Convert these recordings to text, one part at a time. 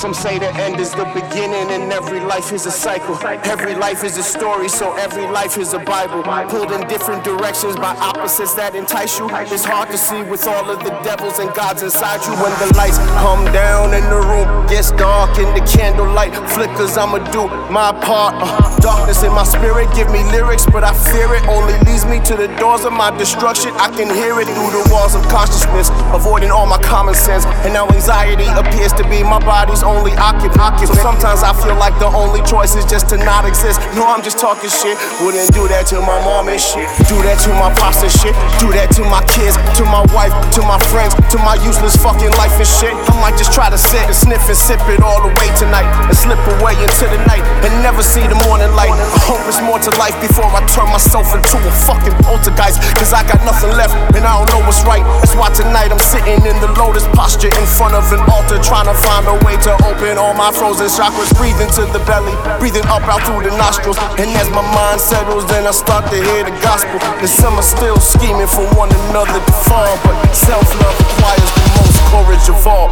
Some say the end is the beginning and every life is a cycle. Every life is a story, so every life is a Bible. Pulled in different directions by opposites that entice you. It's hard to see with all of the devils and gods inside you. When the lights come down and the room gets dark and the candlelight flickers, I'ma do my part. Darkness in my spirit, give me lyrics, but I fear it only leads me to the doors of my destruction. I can hear it through the walls of consciousness, avoiding all my common sense. And now anxiety appears to be my body's only occupant. So sometimes I feel like the only choice is just to not exist. No, I'm just talking shit. Wouldn't do that to my mom and shit. Do that to my pops and shit. Do that to my kids, to my wife, to my friends, to my useless fucking life and shit. I might just try to sit and sniff and sip it all away tonight and slip away into the night and never see the morning light. I hope it's more to life before I turn myself into a fucking poltergeist. Cause I got nothing left and I don't know what's right. That's why tonight I'm sitting in the lotus posture in front of an altar, trying to find a way to open all my frozen chakras. Breathing to the belly, breathing up out through the nostrils. And as my mind settles, then I start to hear the gospel. And some are still scheming for one another to fall, but self-love requires the most courage of all.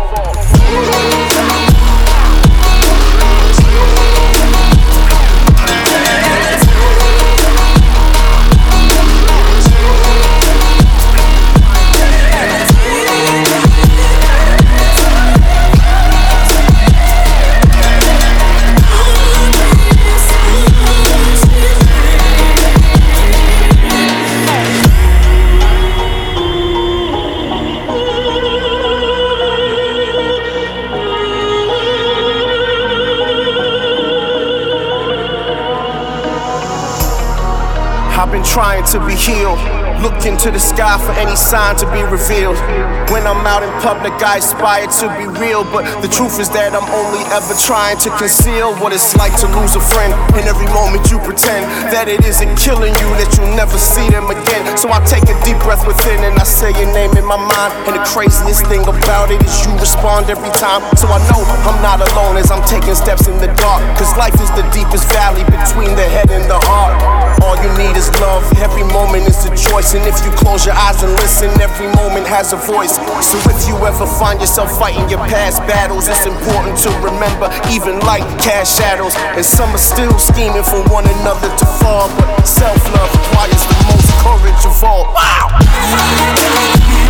I've been trying to be healed, look into the sky for any sign to be revealed. When I'm out in public, I aspire to be real, but the truth is that I'm only ever trying to conceal what it's like to lose a friend. In every moment you pretend that it isn't killing you, that you'll never see them again. So I take a deep breath within and I say your name in my mind. And the craziest thing about it is you respond every time. So I know I'm not alone as I'm taking steps in the dark, cause life is the deepest valley between the head and the heart. All you need is love, every moment is a choice. And if you close your eyes and listen, every moment has a voice. So if you ever find yourself fighting your past battles, it's important to remember even light cast shadows. And some are still scheming for one another to fall, but self-love requires the most courage of all. Wow!